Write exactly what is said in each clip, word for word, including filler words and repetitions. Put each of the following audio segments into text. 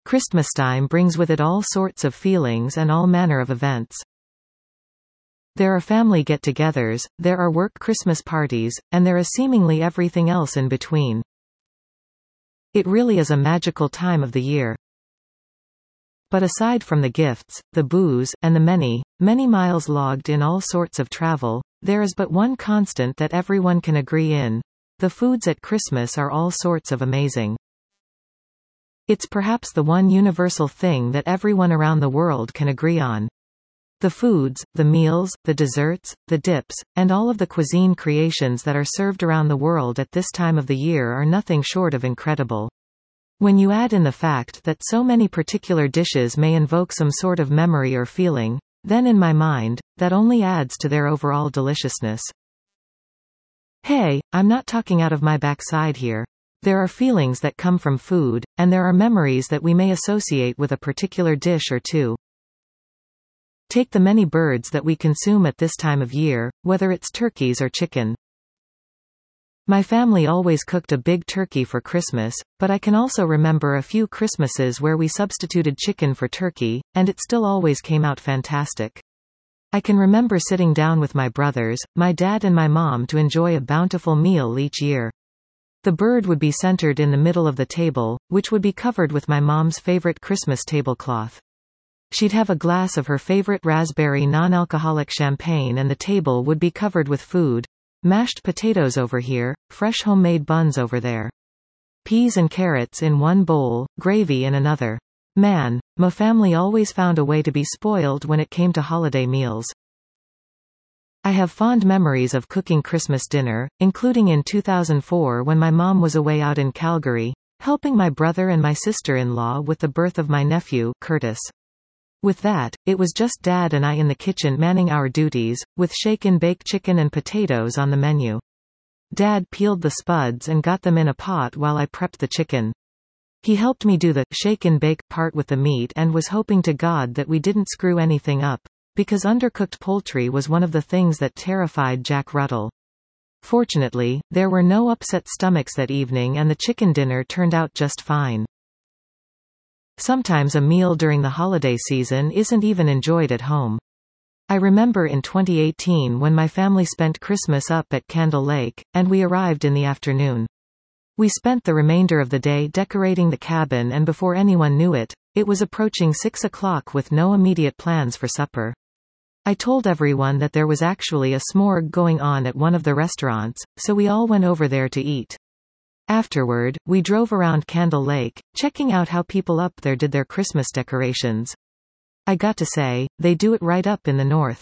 Christmastime brings with it all sorts of feelings and all manner of events. There are family get-togethers, there are work Christmas parties, and there is seemingly everything else in between. It really is a magical time of the year. But aside from the gifts, the booze, and the many, many miles logged in all sorts of travel, there is but one constant that everyone can agree in. The foods at Christmas are all sorts of amazing. It's perhaps the one universal thing that everyone around the world can agree on. The foods, the meals, the desserts, the dips, and all of the cuisine creations that are served around the world at this time of the year are nothing short of incredible. When you add in the fact that so many particular dishes may invoke some sort of memory or feeling, then in my mind, that only adds to their overall deliciousness. Hey, I'm not talking out of my backside here. There are feelings that come from food, and there are memories that we may associate with a particular dish or two. Take the many birds that we consume at this time of year, whether it's turkeys or chicken. My family always cooked a big turkey for Christmas, but I can also remember a few Christmases where we substituted chicken for turkey, and it still always came out fantastic. I can remember sitting down with my brothers, my dad and my mom to enjoy a bountiful meal each year. The bird would be centered in the middle of the table, which would be covered with my mom's favorite Christmas tablecloth. She'd have a glass of her favorite raspberry non-alcoholic champagne and the table would be covered with food. Mashed potatoes over here, fresh homemade buns over there. Peas and carrots in one bowl, gravy in another. Man, my family always found a way to be spoiled when it came to holiday meals. I have fond memories of cooking Christmas dinner, including in two thousand four when my mom was away out in Calgary, helping my brother and my sister-in-law with the birth of my nephew, Curtis. With that, it was just Dad and I in the kitchen manning our duties, with shake-and-bake chicken and potatoes on the menu. Dad peeled the spuds and got them in a pot while I prepped the chicken. He helped me do the shake-and-bake part with the meat and was hoping to God that we didn't screw anything up, because undercooked poultry was one of the things that terrified Jack Ruddle. Fortunately, there were no upset stomachs that evening and the chicken dinner turned out just fine. Sometimes a meal during the holiday season isn't even enjoyed at home. I remember in twenty eighteen when my family spent Christmas up at Candle Lake, and we arrived in the afternoon. We spent the remainder of the day decorating the cabin and before anyone knew it, it was approaching six o'clock with no immediate plans for supper. I told everyone that there was actually a s'morgue going on at one of the restaurants, so we all went over there to eat. Afterward, we drove around Candle Lake, checking out how people up there did their Christmas decorations. I got to say, they do it right up in the north.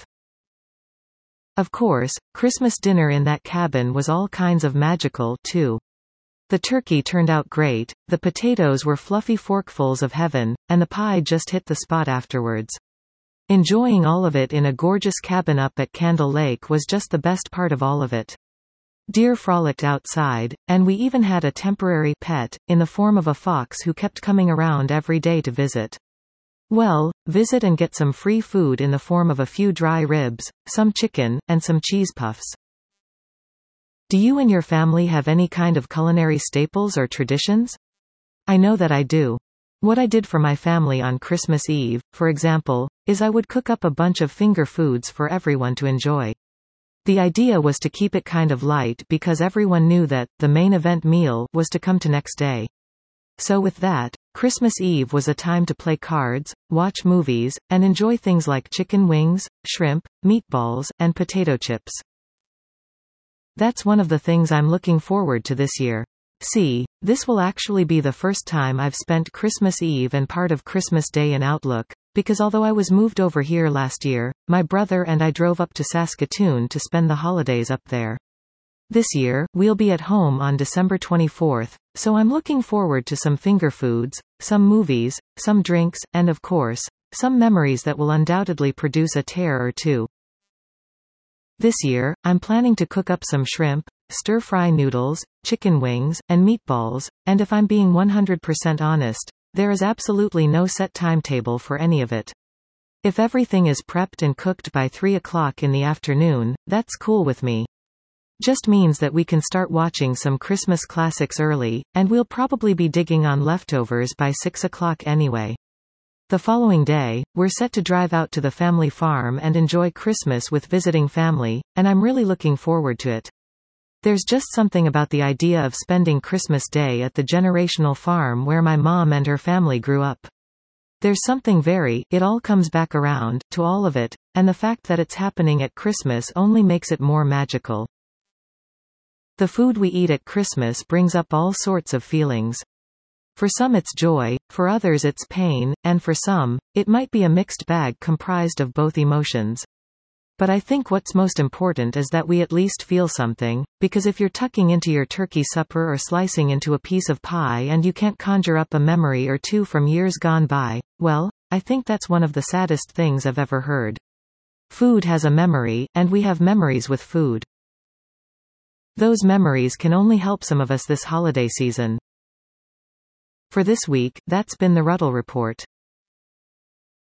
Of course, Christmas dinner in that cabin was all kinds of magical, too. The turkey turned out great, the potatoes were fluffy forkfuls of heaven, and the pie just hit the spot afterwards. Enjoying all of it in a gorgeous cabin up at Candle Lake was just the best part of all of it. Deer frolicked outside, and we even had a temporary pet, in the form of a fox who kept coming around every day to visit. Well, visit and get some free food in the form of a few dry ribs, some chicken, and some cheese puffs. Do you and your family have any kind of culinary staples or traditions? I know that I do. What I did for my family on Christmas Eve, for example, is I would cook up a bunch of finger foods for everyone to enjoy. The idea was to keep it kind of light because everyone knew that the main event meal was to come to next day. So with that, Christmas Eve was a time to play cards, watch movies, and enjoy things like chicken wings, shrimp, meatballs, and potato chips. That's one of the things I'm looking forward to this year. See, this will actually be the first time I've spent Christmas Eve and part of Christmas Day in Outlook, because although I was moved over here last year, my brother and I drove up to Saskatoon to spend the holidays up there. This year, we'll be at home on December twenty-fourth, so I'm looking forward to some finger foods, some movies, some drinks, and of course, some memories that will undoubtedly produce a tear or two. This year, I'm planning to cook up some shrimp, stir-fry noodles, chicken wings, and meatballs, and if I'm being one hundred percent honest, there is absolutely no set timetable for any of it. If everything is prepped and cooked by three o'clock in the afternoon, that's cool with me. Just means that we can start watching some Christmas classics early, and we'll probably be digging on leftovers by six o'clock anyway. The following day, we're set to drive out to the family farm and enjoy Christmas with visiting family, and I'm really looking forward to it. There's just something about the idea of spending Christmas Day at the generational farm where my mom and her family grew up. There's something very, it all comes back around, to all of it, and the fact that it's happening at Christmas only makes it more magical. The food we eat at Christmas brings up all sorts of feelings. For some it's joy, for others it's pain, and for some, it might be a mixed bag comprised of both emotions. But I think what's most important is that we at least feel something, because if you're tucking into your turkey supper or slicing into a piece of pie and you can't conjure up a memory or two from years gone by, well, I think that's one of the saddest things I've ever heard. Food has a memory, and we have memories with food. Those memories can only help some of us this holiday season. For this week, that's been the Ruddle Report.